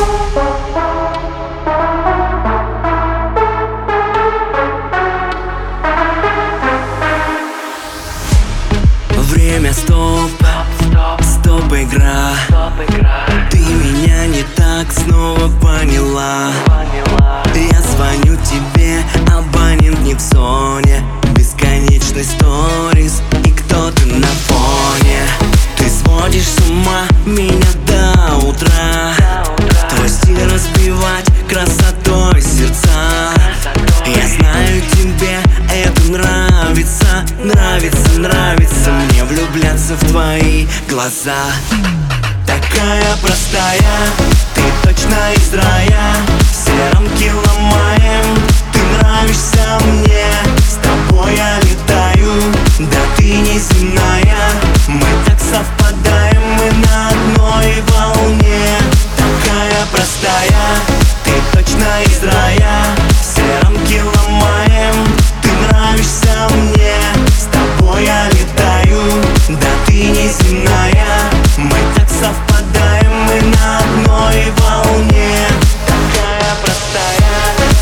Время стоп, стоп игра. Ты меня не так снова поняла. Я звоню тебе, абонент не в зоне. Бесконечный сторис, и кто-то на фоне. Ты сводишь с ума меня до утра. Твой стиль разбивать красотой сердца. Я знаю, тебе это нравится. Нравится, нравится мне влюбляться в твои глаза. Такая простая, ты точно из рая. Все рамки ломаем, ты нравишься мне. С тобой я летаю, да ты неземная. Мы так совпадаем, мы на одной волне. Такая простая, ты точно из рая. Все рамки ломаем, ты нравишься мне. С тобой я летаю, да ты неземная. Мы так совпадаем, мы на одной волне. Такая простая.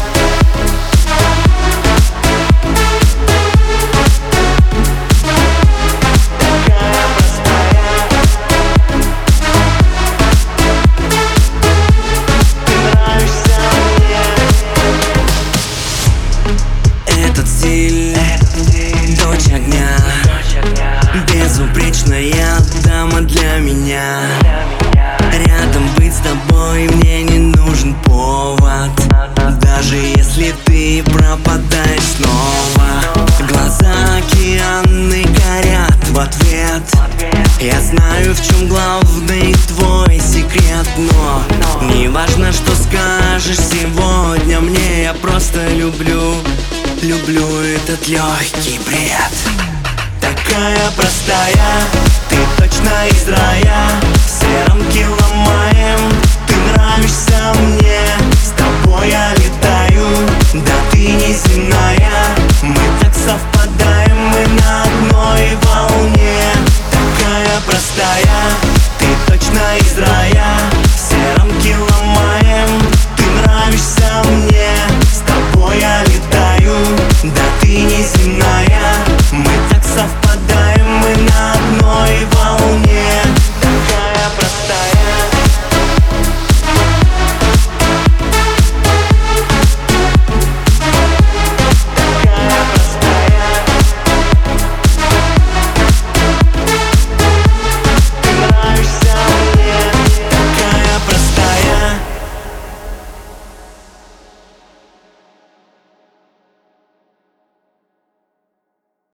Такая простая. Ты нравишься мне. Этот стиль, дочь огня. Безупречная дама для меня. Рядом быть с тобой мне не нужен повод. Даже если ты пропадаешь снова. Глаза океаны горят в ответ. Я знаю, в чем главный твой секрет. Но не важно, что скажешь сегодня мне. Я просто люблю этот легкий бред. Такая простая, ты точно из рая. Все рамки ломаем.